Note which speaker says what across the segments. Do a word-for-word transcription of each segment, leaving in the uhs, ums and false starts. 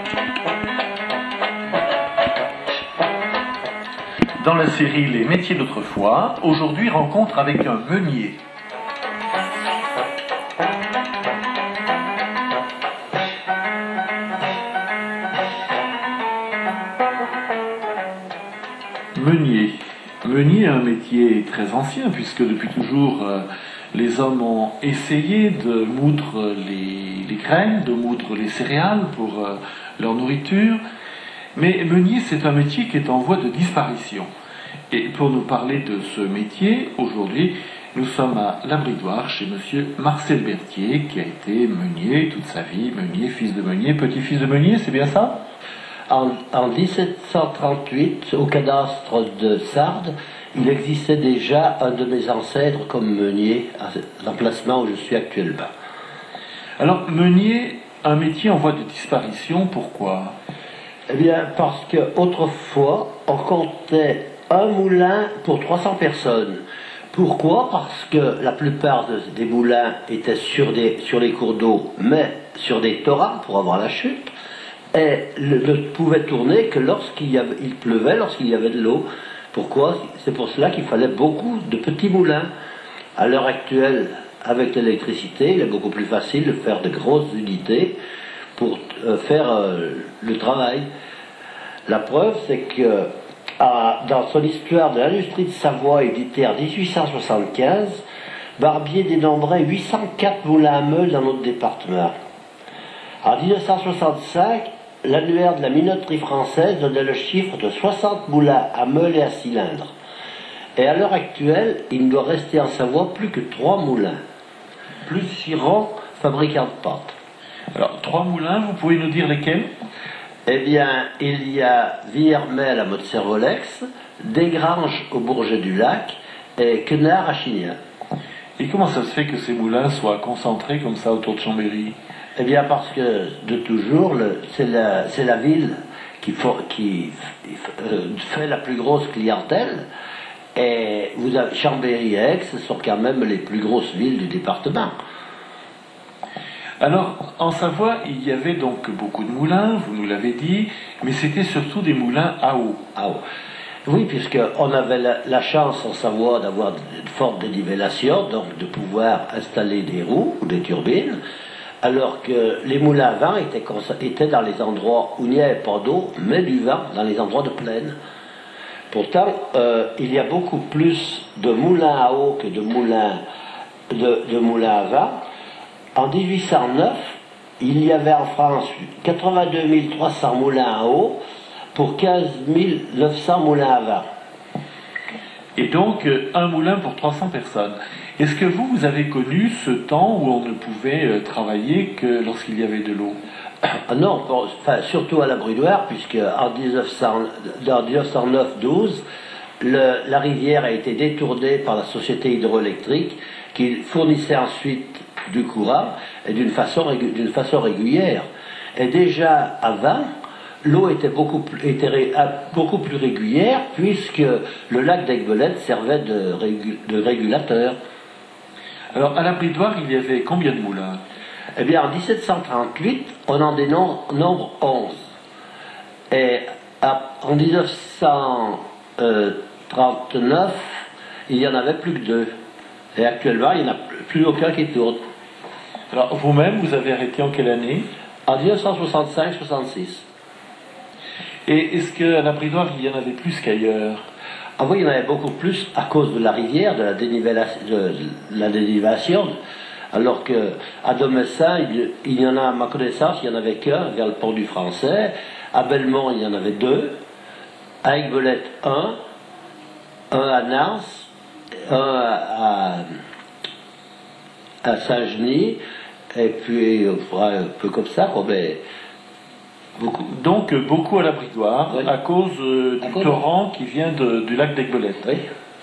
Speaker 1: Dans la série Les métiers d'autrefois, aujourd'hui rencontre avec un meunier. Meunier. Meunier est un métier très ancien puisque depuis toujours euh, les hommes ont essayé de moudre les, les graines, de moudre les céréales pour euh, leur nourriture. Mais meunier, c'est un métier qui est en voie de disparition. Et pour nous parler de ce métier, aujourd'hui, nous sommes à La Bridoire chez monsieur Marcel Berthier, qui a été meunier toute sa vie, meunier, fils de meunier, petit-fils de meunier, c'est bien ça ?
Speaker 2: En, en dix-sept cent trente-huit, au cadastre de Sardes, il existait déjà un de mes ancêtres comme meunier à l'emplacement où je suis actuellement.
Speaker 1: Alors, meunier, un métier en voie de disparition, pourquoi ?
Speaker 2: Eh bien, parce qu'autrefois, on comptait un moulin pour trois cents personnes. Pourquoi ? Parce que la plupart de, des moulins étaient sur, des, sur les cours d'eau, mais sur des torrents pour avoir la chute, et le, ne pouvait tourner que lorsqu'il y avait, il pleuvait, lorsqu'il y avait de l'eau. Pourquoi ? C'est pour cela qu'il fallait beaucoup de petits moulins. À l'heure actuelle, avec l'électricité, il est beaucoup plus facile de faire de grosses unités pour euh, faire euh, le travail. La preuve, c'est que à, dans son histoire de l'industrie de Savoie, éditée en dix-huit cent soixante-quinze, Barbier dénombrait huit cent quatre moulins à meule dans notre département. En dix-neuf cent soixante-cinq, l'annuaire de la minoterie française donnait le chiffre de soixante moulins à meule et à cylindre. Et à l'heure actuelle, il ne doit rester en Savoie plus que trois moulins, plus Chiron, fabricant de pâtes.
Speaker 1: Alors, trois moulins, vous pouvez nous dire lesquels ?
Speaker 2: Eh bien, il y a Villermel à Motservolex, Desgranges au Bourget du Lac et Quenard à Chignan.
Speaker 1: Et comment ça se fait que ces moulins soient concentrés comme ça autour de Chambéry ?
Speaker 2: Eh bien, parce que de toujours, le, c'est, la, c'est la ville qui, for, qui euh, fait la plus grosse clientèle. Et vous avez Chambéry et Aix, ce sont quand même les plus grosses villes du département.
Speaker 1: Alors, en Savoie, il y avait donc beaucoup de moulins, vous nous l'avez dit, mais c'était surtout des moulins à eau.
Speaker 2: À eau. Oui, puisqu'on avait la, la chance en Savoie d'avoir une forte dénivellation, donc de pouvoir installer des roues ou des turbines, alors que les moulins à vent étaient, étaient dans les endroits où il n'y avait pas d'eau, mais du vent, dans les endroits de plaine. Pourtant, euh, il y a beaucoup plus de moulins à eau que de moulins, de, de moulins à vent. En dix-huit cent neuf, il y avait en France quatre-vingt-deux mille trois cents moulins à eau pour quinze mille neuf cents moulins à vent.
Speaker 1: Et donc, un moulin pour trois cents personnes. Est-ce que vous, vous avez connu ce temps où on ne pouvait travailler que lorsqu'il y avait de l'eau ?
Speaker 2: Non, bon, enfin, surtout à la Bridoire, puisque en dix-neuf cent neuf douze, le, la rivière a été détournée par la société hydroélectrique qui fournissait ensuite du courant et d'une façon, d'une façon régulière. Et déjà avant, l'eau était beaucoup, était ré, beaucoup plus régulière puisque le lac d'Aiguebelette servait de, régu, de régulateur.
Speaker 1: Alors à la Bridoire, il y avait combien de moulins ?
Speaker 2: Eh bien, en dix-sept cent trente-huit, on en dénombre onze. Et en dix-neuf cent trente-neuf, il n'y en avait plus que deux. Et actuellement, il n'y en a plus aucun qui tourne.
Speaker 1: Alors, vous-même, vous avez arrêté en quelle année ?
Speaker 2: En dix-neuf cent soixante-cinq soixante-six.
Speaker 1: Et est-ce qu'à la Bridoire, il y en avait plus qu'ailleurs ?
Speaker 2: Ah oui, il y en avait beaucoup plus à cause de la rivière, de la dénivellation. De, de la dénivellation. Alors qu'à Domessin, il, il y en a, à ma connaissance, il n'y en avait qu'un vers le pont du Français. À Belmont, il y en avait deux. À Aiguebelette, un. Un à Nance. Un à, à, à Saint-Genis. Et puis, un peu comme ça, quoi, mais
Speaker 1: beaucoup. Donc, beaucoup à la Bridoire, oui. à cause euh, du à torrent cause... qui vient de, du lac d'Aiguebelette.
Speaker 2: Oui.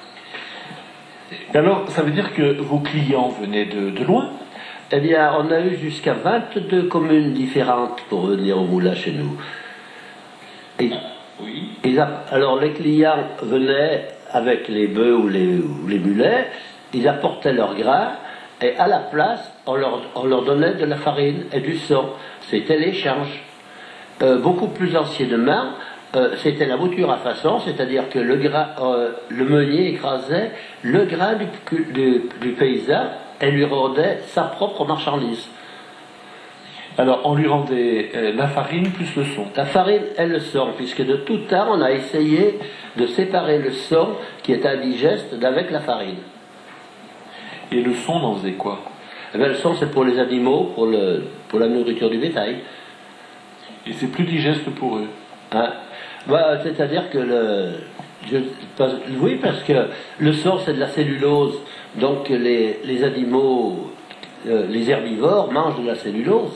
Speaker 1: Et alors, ça veut dire que vos clients venaient de, de loin ?
Speaker 2: Eh bien, on a eu jusqu'à vingt-deux communes différentes pour venir au moulin chez nous. Et,
Speaker 1: oui.
Speaker 2: et alors, les clients venaient avec les bœufs ou les, ou les mulets, ils apportaient leur grain, et à la place, on leur, on leur donnait de la farine et du son. C'était l'échange. Euh, beaucoup plus anciennement, euh, c'était la mouture à façon, c'est-à-dire que le, grain, euh, le meunier écrasait le grain du, du, du paysan et lui rendait sa propre marchandise.
Speaker 1: Alors, on lui rendait euh, la farine plus le son.
Speaker 2: La farine et le son, puisque de tout temps, on a essayé de séparer le son, qui est indigeste, d'avec la farine.
Speaker 1: Et le son, on en faisait quoi?
Speaker 2: Eh bien, le son, c'est pour les animaux, pour, le, pour la nourriture du bétail.
Speaker 1: Et c'est plus digeste pour eux.
Speaker 2: Hein? Bah, c'est-à-dire que le... Je, parce, oui, parce que le son, c'est de la cellulose. Donc, les, les animaux, euh, les herbivores, mangent de la cellulose.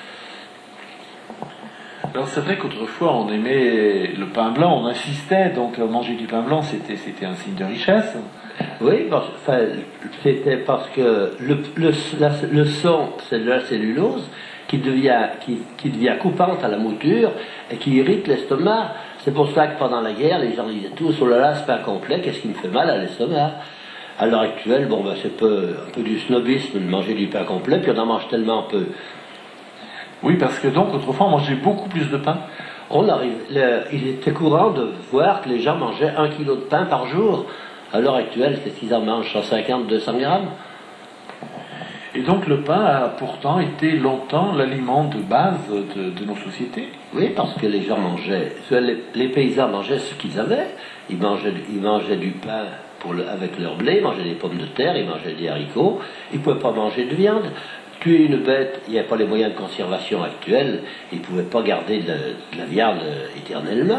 Speaker 1: Alors c'est vrai qu'autrefois on aimait le pain blanc, on insistait, donc manger du pain blanc c'était, c'était un signe de richesse.
Speaker 2: Oui, parce, enfin, c'était parce que le, le, la, le son c'est de la cellulose qui devient, qui, qui devient coupante à la mouture et qui irrite l'estomac. C'est pour ça que pendant la guerre les gens disaient tous oh là là c'est pas complet, qu'est-ce qui me fait mal à l'estomac. À l'heure actuelle, bon ben c'est peu, un peu du snobisme de manger du pain complet, puis on en mange tellement peu.
Speaker 1: Oui, parce que donc autrefois on mangeait beaucoup plus de pain.
Speaker 2: On arrive, le, il était courant de voir que les gens mangeaient un kilo de pain par jour. À l'heure actuelle, c'est qu'ils en mangent cent cinquante à deux cents grammes.
Speaker 1: Et donc le pain a pourtant été longtemps l'aliment de base de, de nos sociétés.
Speaker 2: Oui, parce que les gens mangeaient, les, les paysans mangeaient ce qu'ils avaient. Ils mangeaient, ils mangeaient du pain pour le, avec leur blé, ils mangeaient des pommes de terre, ils mangeaient des haricots. Ils ne pouvaient pas manger de viande. Tuer une bête, il n'y avait pas les moyens de conservation actuels, ils ne pouvaient pas garder de la, de la viande éternellement.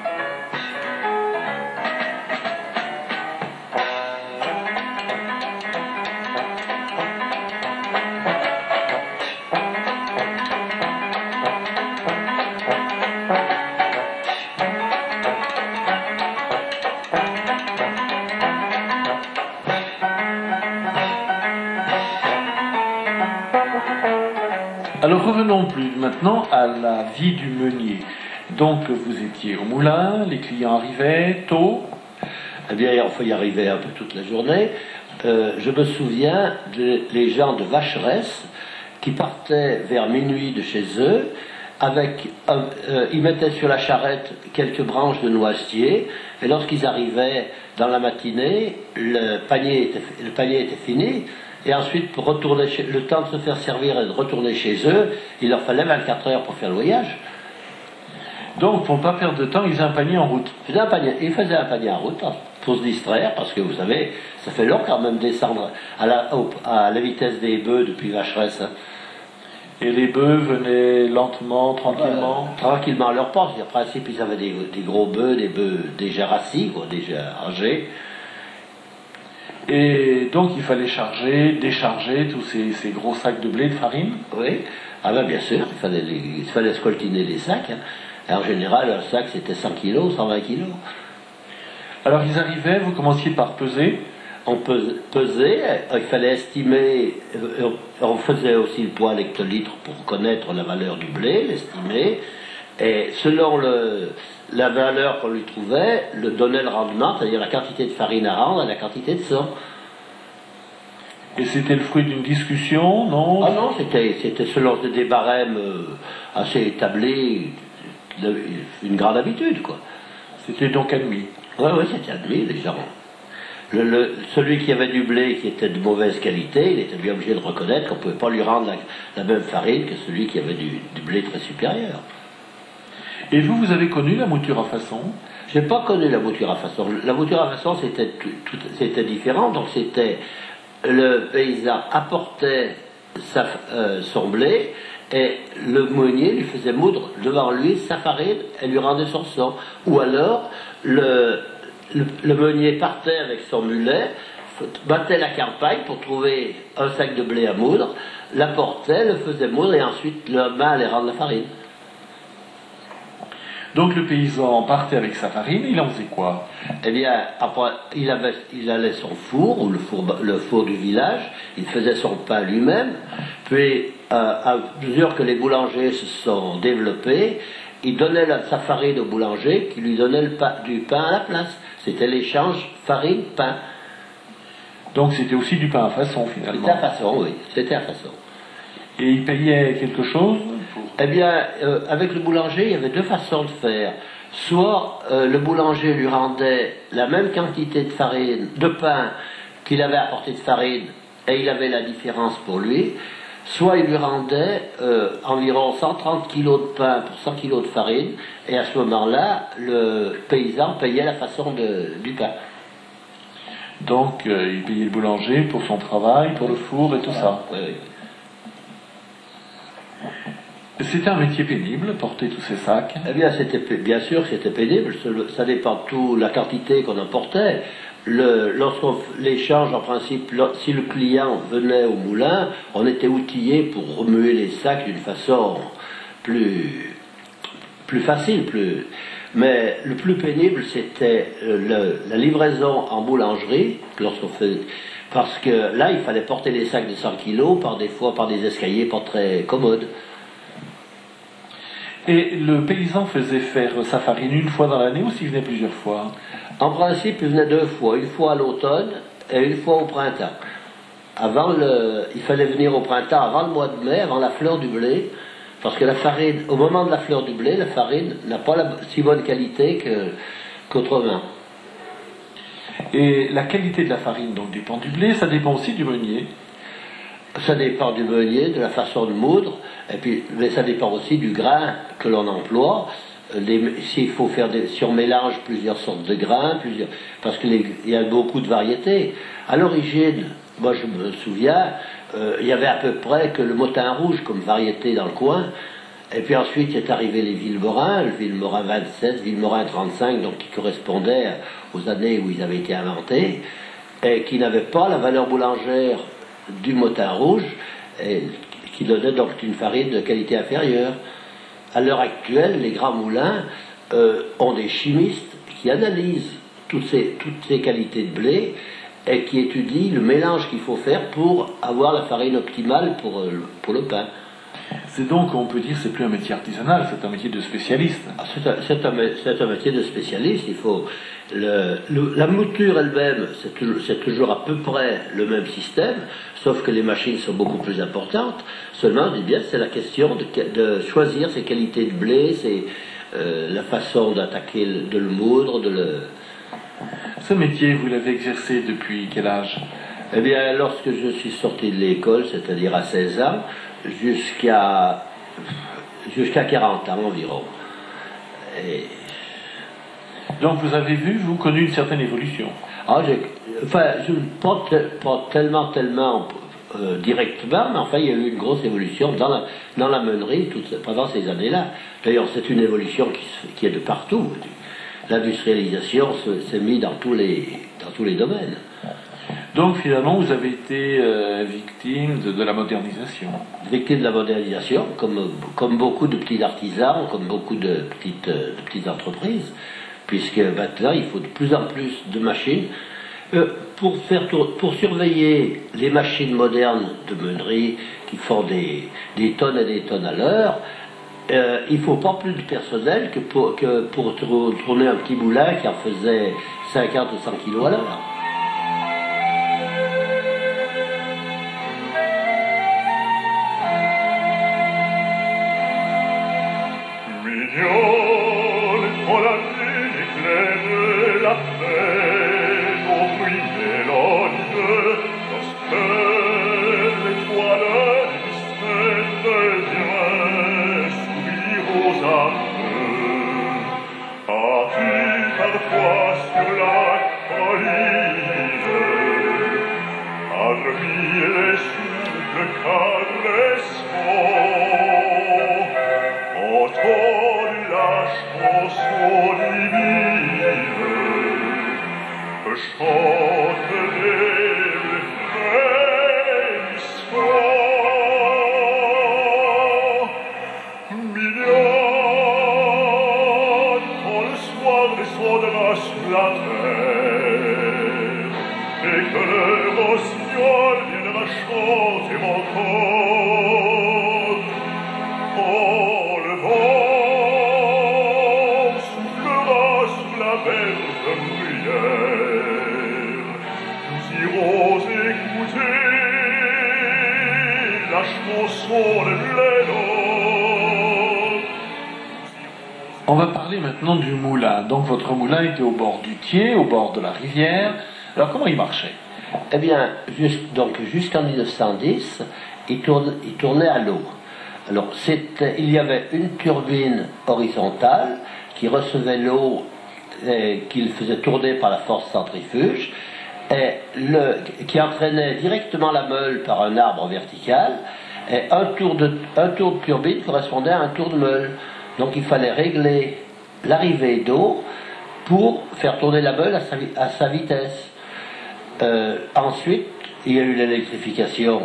Speaker 1: Alors revenons plus maintenant à la vie du meunier. Donc vous étiez au moulin, les clients arrivaient tôt.
Speaker 2: Eh bien, il faut y arriver un peu toute la journée. Euh, je me souviens des de, gens de Vacheresse qui partaient vers minuit de chez eux. Avec, euh, euh, ils mettaient sur la charrette quelques branches de noisetier, et lorsqu'ils arrivaient dans la matinée, le panier était, le panier était fini. Et ensuite, pour retourner chez, le temps de se faire servir et de retourner chez eux, il leur fallait vingt-quatre heures pour faire le voyage.
Speaker 1: Donc, pour ne pas perdre de temps, ils faisaient un panier en route.
Speaker 2: Ils faisaient un panier, ils faisaient un panier en route pour se distraire, parce que vous savez, ça fait long quand même descendre à la, à la vitesse des bœufs depuis Vacheresse. Hein.
Speaker 1: Et les bœufs venaient lentement, tranquillement
Speaker 2: euh, Tranquillement à leur poste. En principe, ils avaient des, des gros bœufs, des bœufs déjà rassis, quoi, déjà âgés.
Speaker 1: Et donc il fallait charger, décharger tous ces, ces gros sacs de blé, de farine.
Speaker 2: Oui, ah ben bien sûr, il fallait, les, il fallait scoltiner les sacs. Hein. Et en général, un sac c'était cent kilos, cent vingt kilos.
Speaker 1: Alors ils arrivaient, vous commenciez par peser.
Speaker 2: On pesait, il fallait estimer, on faisait aussi le poids hectolitre pour connaître la valeur du blé, l'estimer, et selon le, la valeur qu'on lui trouvait, le donnait le rendement, c'est-à-dire la quantité de farine à rendre et la quantité de son.
Speaker 1: Et c'était le fruit d'une discussion, non?
Speaker 2: Ah non, c'était, c'était selon des barèmes assez établis, une grande habitude, quoi.
Speaker 1: C'était donc admis.
Speaker 2: Oui, oui, c'était admis, les gens. Le, le, celui qui avait du blé qui était de mauvaise qualité, il était bien obligé de reconnaître qu'on ne pouvait pas lui rendre la, la même farine que celui qui avait du, du blé très supérieur.
Speaker 1: Et vous, vous avez connu la mouture à façon?
Speaker 2: Je n'ai pas connu la mouture à façon. La mouture à façon, c'était, tout, tout, c'était différent. Donc c'était le paysan apportait sa, euh, son blé et le meunier lui faisait moudre devant lui sa farine et lui rendait son son. Ou alors le Le, le meunier partait avec son mulet, battait la campagne pour trouver un sac de blé à moudre, l'apportait, le faisait moudre et ensuite le main allait rendre la farine.
Speaker 1: Donc le paysan partait avec sa farine, il en faisait quoi?
Speaker 2: Eh bien, après, il, avait, il allait son four, ou le four, le four du village, il faisait son pain lui-même, puis euh, à mesure que les boulangers se sont développés, il donnait la, sa farine au boulanger qui lui donnait le pain, du pain à la place. C'était l'échange farine-pain.
Speaker 1: Donc c'était aussi du pain à façon finalement.
Speaker 2: C'était à façon, oui. C'était à façon.
Speaker 1: Et il payait quelque chose? pour...
Speaker 2: Eh bien, euh, avec le boulanger, il y avait deux façons de faire. Soit euh, le boulanger lui rendait la même quantité de farine, de pain qu'il avait apporté de farine, et il avait la différence pour lui. Soit il lui rendait euh, environ cent trente kilos de pain pour cent kilos de farine, et à ce moment-là, le paysan payait la façon de, du pain.
Speaker 1: Donc, euh, il payait le boulanger pour son travail, pour le four et tout ça.
Speaker 2: Oui, oui.
Speaker 1: C'était un métier pénible, porter tous ces sacs.
Speaker 2: Eh bien, c'était bien sûr, c'était pénible. Ça dépend de tout la quantité qu'on emportait. Le, lorsqu'on l'échange, en principe, si le client venait au moulin, on était outillé pour remuer les sacs d'une façon plus, plus facile. Plus... Mais le plus pénible, c'était le, la livraison en boulangerie, lorsqu'on fait, parce que là, il fallait porter les sacs de cent kilos, par des fois par des escaliers pas très commodes.
Speaker 1: Et le paysan faisait faire sa farine une fois dans l'année ou s'il venait plusieurs fois?
Speaker 2: En principe, il venait deux fois, une fois à l'automne et une fois au printemps. Avant le, il fallait venir au printemps, avant le mois de mai, avant la fleur du blé, parce que la farine, au moment de la fleur du blé, la farine n'a pas la si bonne qualité que, qu'autrement.
Speaker 1: Et la qualité de la farine donc dépend du blé, ça dépend aussi du meunier.
Speaker 2: Ça dépend du meunier, de la façon de moudre, et puis, mais ça dépend aussi du grain que l'on emploie. Les, s'il faut faire des, si on mélange plusieurs sortes de grains, plusieurs, parce qu'il y a beaucoup de variétés. À l'origine, moi je me souviens, euh, il y avait à peu près que le motin rouge comme variété dans le coin, et puis ensuite est arrivé les Villemorins, le Villemorins vingt-sept, Villemorins trente-cinq, donc qui correspondaient aux années où ils avaient été inventés, et qui n'avaient pas la valeur boulangère du motin rouge, et qui donnait donc une farine de qualité inférieure. À l'heure actuelle, les grands moulins euh, ont des chimistes qui analysent toutes ces, toutes ces qualités de blé et qui étudient le mélange qu'il faut faire pour avoir la farine optimale pour, euh, pour le pain.
Speaker 1: C'est donc, on peut dire, c'est plus un métier artisanal, c'est un métier de spécialiste.
Speaker 2: Ah, c'est, un, c'est, un, c'est un métier de spécialiste. Il faut le, le, la mouture elle-même, c'est toujours, c'est toujours à peu près le même système, sauf que les machines sont beaucoup plus importantes. Seulement, je dis bien, c'est la question de, de choisir ses qualités de blé, c'est euh, la façon d'attaquer, de le moudre, de le.
Speaker 1: Ce métier, vous l'avez exercé depuis quel âge?
Speaker 2: Eh bien, lorsque je suis sorti de l'école, c'est-à-dire à seize ans, jusqu'à jusqu'à quarante ans environ. Et...
Speaker 1: Donc vous avez vu, vous, connu une certaine évolution?
Speaker 2: Ah, j'ai, enfin, je, pas, te, pas tellement, tellement euh, directement, mais enfin, il y a eu une grosse évolution dans la, dans la meunerie toute, pendant ces années-là. D'ailleurs, c'est une évolution qui, qui est de partout. L'industrialisation s'est mise dans tous les, dans tous les domaines.
Speaker 1: Donc finalement, vous avez été euh, victime de, de la modernisation.
Speaker 2: Victime de la modernisation, comme, comme beaucoup de petits artisans, comme beaucoup de petites, de petites entreprises, puisque maintenant, il faut de plus en plus de machines. Euh, pour, faire, pour surveiller les machines modernes de meunerie qui font des, des tonnes et des tonnes à l'heure, euh, il ne faut pas plus de personnel que pour, que pour tourner un petit moulin qui en faisait cinquante ou cent kilos à l'heure.
Speaker 3: La chanson de Léno
Speaker 1: On va parler maintenant du moulin. Donc votre moulin était au bord du Thiers, au bord de la rivière. Alors comment il marchait?
Speaker 2: Eh bien, juste, donc jusqu'en mille neuf cent dix, il, tourne, il tournait à l'eau. Alors, il y avait une turbine horizontale qui recevait l'eau qu'il faisait tourner par la force centrifuge, et le, qui entraînait directement la meule par un arbre vertical, et un tour de, un tour de turbine correspondait à un tour de meule. Donc il fallait régler l'arrivée d'eau pour faire tourner la meule à sa, à sa vitesse. Euh, ensuite, il y a eu l'électrification.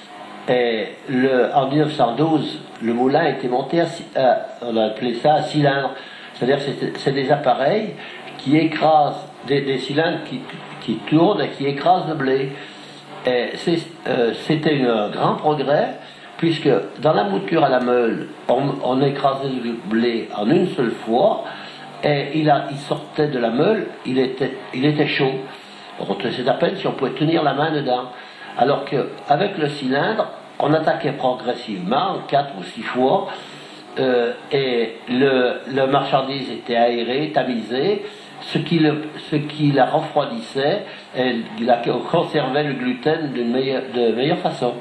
Speaker 2: Et le, en mille neuf cent douze, le moulin a été monté à, à on a appelé ça à cylindre. C'est-à-dire que c'est des appareils qui écrasent, des, des cylindres qui, qui tournent et qui écrasent le blé. Et euh, c'était un grand progrès, puisque dans la mouture à la meule, on, on écrasait le blé en une seule fois, et il, a, il sortait de la meule, il était, il était chaud. C'est à peine si on pouvait tenir la main dedans. Alors qu'avec le cylindre, on attaquait progressivement, quatre ou six fois, euh, et le, le marchandise était aéré, tamisé, ce qui, le, ce qui la refroidissait et la, conservait le gluten d'une meilleure, de meilleure façon.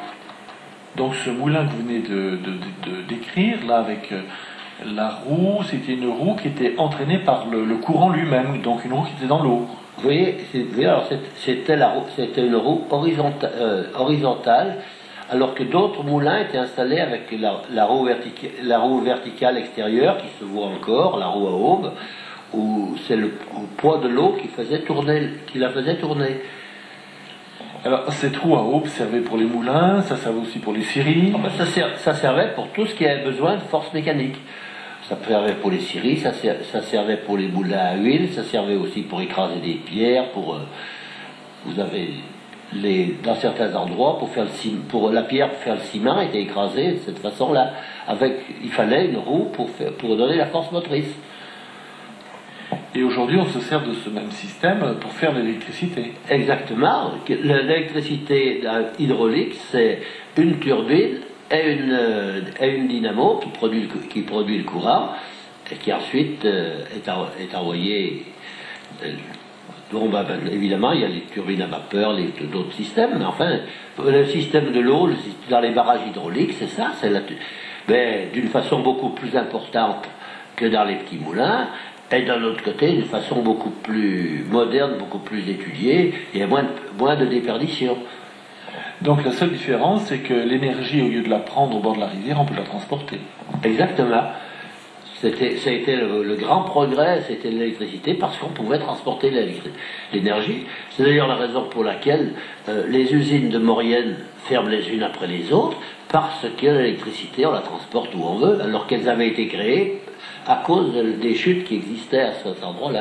Speaker 1: Donc ce moulin que vous venez de, de, de, de décrire, là, avec euh, la roue, c'était une roue qui était entraînée par le, le courant lui-même, donc une roue qui était dans l'eau.
Speaker 2: Vous voyez, c'était une roue horizontale, euh, horizontale, alors que d'autres moulins étaient installés avec la, la, roue vertica, la roue verticale extérieure, qui se voit encore, la roue à aube, où c'est le, le poids de l'eau qui, faisait tourner, qui la faisait tourner.
Speaker 1: Alors, cette roue à aube servait pour les moulins, ça servait aussi pour les scieries.
Speaker 2: Ah ben ça, ser, ça servait pour tout ce qui avait besoin de force mécanique. Ça servait pour les scieries, ça, ser, ça servait pour les moulins à huile, ça servait aussi pour écraser des pierres, pour, euh, vous avez, les, dans certains endroits, pour, faire le ciment, pour la pierre, pour faire le ciment, était écrasée de cette façon-là. Avec, il fallait une roue pour, faire, pour donner la force motrice.
Speaker 1: Et aujourd'hui, on se sert de ce même système pour faire l'électricité.
Speaker 2: Exactement. L'électricité hydraulique, c'est une turbine et une, et une dynamo qui produit, le, qui produit le courant et qui ensuite euh, est, en, est envoyé. Euh, bon, ben, ben, évidemment, il y a les turbines à vapeur, d'autres systèmes, mais enfin, le système de l'eau dans les barrages hydrauliques, c'est ça, c'est mais d'une façon beaucoup plus importante que dans les petits moulins. Et d'un autre côté, d'une façon beaucoup plus moderne, beaucoup plus étudiée, il y a moins de, moins de déperdition.
Speaker 1: Donc la seule différence, c'est que l'énergie, au lieu de la prendre au bord de la rivière, on peut la transporter.
Speaker 2: Exactement. C'était, ça a été le, le grand progrès, c'était l'électricité, parce qu'on pouvait transporter l'énergie. C'est d'ailleurs la raison pour laquelle euh, les usines de Maurienne ferment les unes après les autres, parce que l'électricité, on la transporte où on veut, alors qu'elles avaient été créées à cause des chutes qui existaient à cet endroit-là.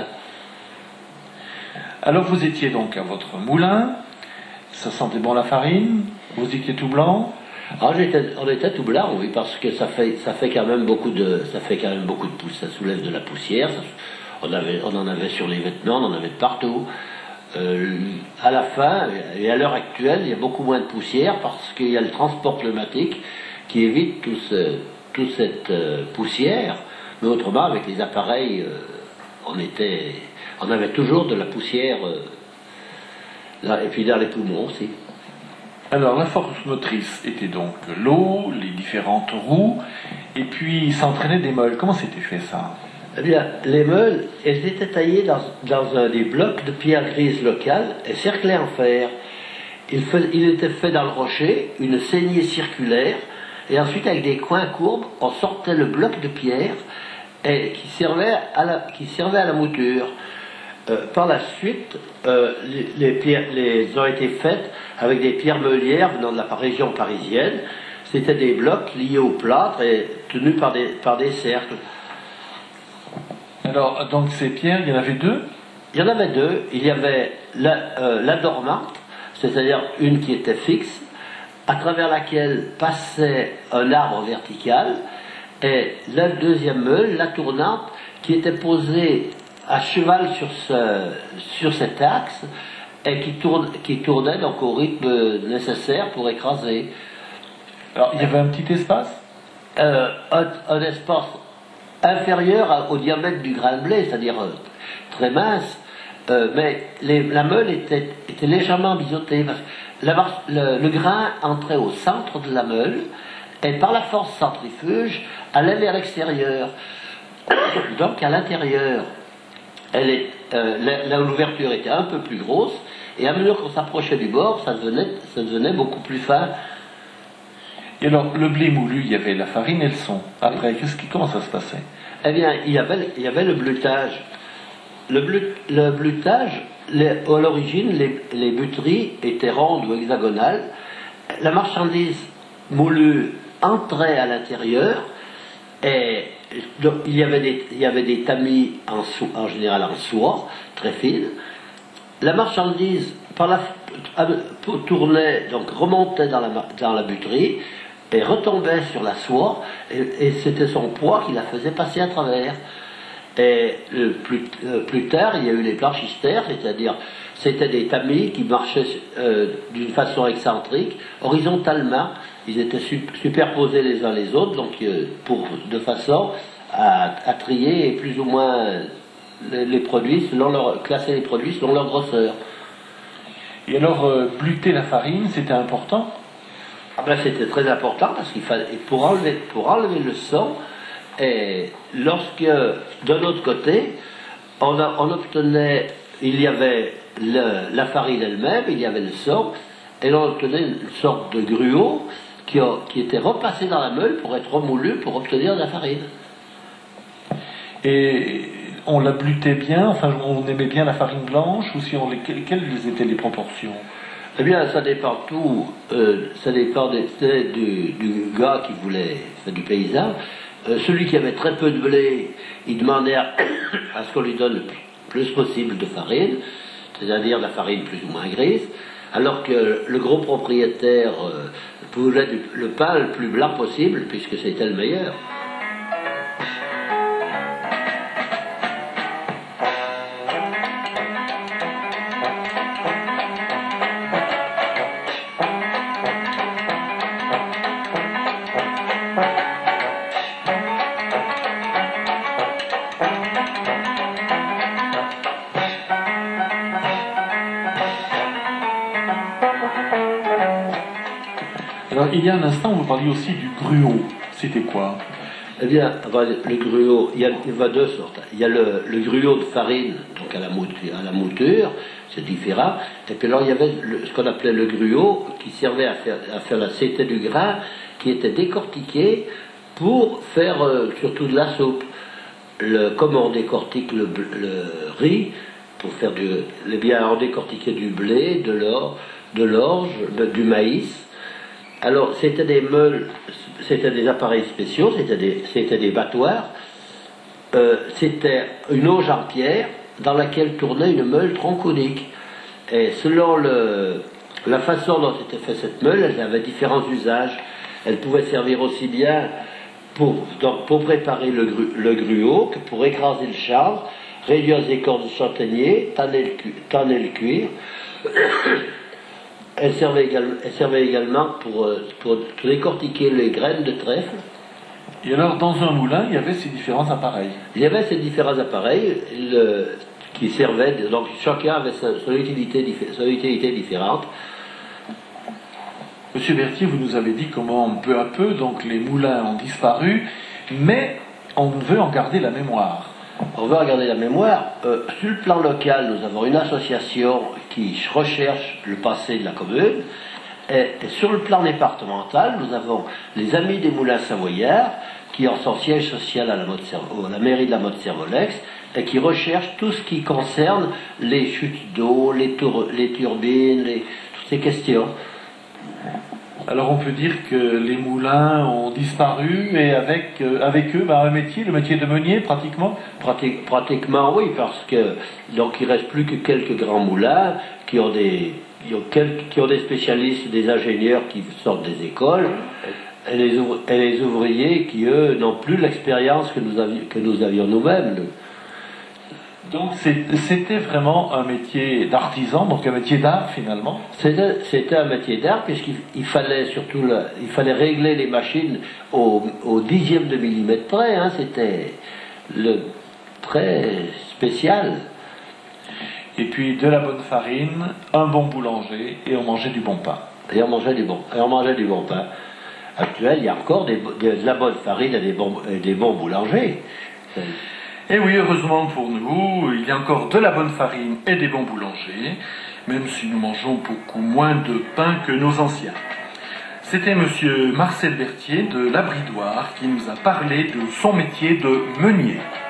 Speaker 1: Alors vous étiez donc à votre moulin, ça sentait bon la farine, vous étiez tout blanc.
Speaker 2: Alors j'étais, on était tout blanc, oui, parce que ça fait, ça fait quand même beaucoup de, ça fait quand même beaucoup de pouce, ça soulève de la poussière. Ça, on avait, on en avait sur les vêtements, on en avait de partout. Euh, à la fin et à l'heure actuelle, il y a beaucoup moins de poussière parce qu'il y a le transport pneumatique qui évite tout ce, toute cette euh, poussière. Mais autrement, avec les appareils, euh, on était, on avait toujours de la poussière, euh, là, et puis dans les poumons aussi.
Speaker 1: Alors la force motrice était donc l'eau, les différentes roues, et puis il s'entraînait des meules. Comment s'était fait ça?
Speaker 2: Eh bien, les meules, elles étaient taillées dans, dans un des blocs de pierre grise locale et cerclées en fer. Il, fait, il était fait dans le rocher, une saignée circulaire, et ensuite avec des coins courbes, on sortait le bloc de pierre et qui servait à la, qui servait à la mouture. Euh, par la suite, euh, les, les pierres les ont été faites avec des pierres meulières venant de la région parisienne. C'était des blocs liés au plâtre et tenus par des, par des cercles.
Speaker 1: Alors, donc ces pierres, il y en avait deux?
Speaker 2: Il y en avait deux. Il y avait la, euh, la dormante, c'est-à-dire une qui était fixe, à travers laquelle passait un arbre vertical, et la deuxième meule, la tournante, qui était posée à cheval sur, ce, sur cet axe, et qui, tourne, qui tournait donc au rythme nécessaire pour écraser.
Speaker 1: Alors, il y avait un petit espace?
Speaker 2: euh, un, un espace inférieur à, au diamètre du grain de blé, c'est-à-dire euh, très mince, euh, mais les, la meule était, était légèrement biseautée. Parce que la, le, le grain entrait au centre de la meule et par la force centrifuge allait vers l'extérieur. Donc à l'intérieur, elle est, euh, là où l'ouverture était un peu plus grosse, et à mesure qu'on s'approchait du bord, ça devenait, ça devenait beaucoup plus fin.
Speaker 1: Et alors, le blé moulu, il y avait la farine et le son. Après, qu'est-ce qui, comment ça se passait?
Speaker 2: Eh bien, il y avait, il y avait le blutage. Le, blut, le blutage, les, à l'origine, les, les buteries étaient rondes ou hexagonales. La marchandise moulue entrait à l'intérieur, et donc, il, y avait des, il y avait des tamis en, so, en général en soie, très fines. La marchandise, par la, tournait, donc remontait dans la, dans la buterie, et retombait sur la soie, et, et c'était son poids qui la faisait passer à travers. Et euh, plus, euh, plus tard, il y a eu les blanchistères, c'est-à-dire c'était des tamis qui marchaient euh, d'une façon excentrique, horizontalement, ils étaient su, superposés les uns les autres, donc euh, pour, de façon à, à trier plus ou moins les, les produits, selon leur, classer les produits selon leur grosseur.
Speaker 1: Et alors, euh, bluter la farine, c'était important?
Speaker 2: Ah ben, c'était très important parce qu'il fallait, pour enlever, pour enlever le son, et lorsque, de l'autre côté, on, a, on obtenait, il y avait le, la farine elle-même, il y avait le son, et l'on obtenait une sorte de gruau qui, a, qui était repassé dans la meule pour être remoulu pour obtenir de la farine.
Speaker 1: Et on la blutait bien, enfin on aimait bien la farine blanche, ou si on les, quelles étaient les proportions?
Speaker 2: Eh bien, ça dépend tout, euh, ça dépend des, du, du gars qui voulait, enfin, du paysan. Euh, celui qui avait très peu de blé, il demandait à, à ce qu'on lui donne le plus possible de farine, c'est-à-dire de la farine plus ou moins grise, alors que le gros propriétaire euh, voulait du, le pain le plus blanc possible, puisque c'était le meilleur.
Speaker 1: Alors, il y a un instant, vous parliez aussi du gruau. C'était quoi?
Speaker 2: Eh bien, le gruau, il y a, il y a deux sortes. Il y a le, le gruau de farine, donc à la mouture, à la mouture, c'est différent. Et puis alors, il y avait le, ce qu'on appelait le gruau, qui servait à faire, à faire la c'était du grain, qui était décortiqué pour faire euh, surtout de la soupe. Le, comment on décortique le, le riz, pour faire du, eh bien, on décortiquait du blé, de l'or, de l'orge, du maïs. Alors, c'était des meules, c'était des appareils spéciaux, c'était des, c'était des battoirs, euh, c'était une auge en pierre dans laquelle tournait une meule tronconique. Et selon le, la façon dont était faite cette meule, elle avait différents usages. Elle pouvait servir aussi bien pour, donc, pour préparer le, gru, le gruau que pour écraser le chanvre, réduire les écorces de châtaignier, tanner le, tanner le cuir. Elle servait, également, elle servait également pour, pour décortiquer les graines de trèfle.
Speaker 1: Et alors, dans un moulin, il y avait ces différents appareils?
Speaker 2: Il y avait ces différents appareils le, qui servaient, donc chacun avait sa, son, utilité, son utilité différente.
Speaker 1: Monsieur Berthier, vous nous avez dit comment peu à peu donc, les moulins ont disparu, mais on veut en garder la mémoire.
Speaker 2: On veut regarder la mémoire. Euh, sur le plan local, nous avons une association qui recherche le passé de la commune. Et, et sur le plan départemental, nous avons les Amis des Moulins Savoyards, qui ont son siège social à la, à la mairie de la Motte-Servolex, et qui recherchent tout ce qui concerne les chutes d'eau, les, tour, les turbines, les, toutes ces questions.
Speaker 1: Alors on peut dire que les moulins ont disparu et avec, euh, avec eux bah, un métier, le métier de meunier pratiquement
Speaker 2: Pratique, Pratiquement oui, parce que donc il reste plus que quelques grands moulins qui ont des, qui ont, quelques, qui ont des spécialistes, des ingénieurs qui sortent des écoles, et les, ouvri, et les ouvriers qui eux n'ont plus l'expérience que nous avions, que nous avions nous-mêmes.
Speaker 1: Donc c'était vraiment un métier d'artisan, donc un métier d'art finalement.
Speaker 2: C'était, c'était un métier d'art puisqu'il il fallait surtout le, il fallait régler les machines au, au dixième de millimètre près. Hein, c'était le très spécial.
Speaker 1: Et puis de la bonne farine, un bon boulanger et on mangeait du bon pain.
Speaker 2: Et on mangeait du bon, et on mangeait du bon pain. Actuel, il y a encore des, de, de la bonne farine et des bons, et des bons boulangers.
Speaker 1: Et oui, heureusement pour nous, il y a encore de la bonne farine et des bons boulangers, même si nous mangeons beaucoup moins de pain que nos anciens. C'était monsieur Marcel Berthier de La Bridoire qui nous a parlé de son métier de meunier.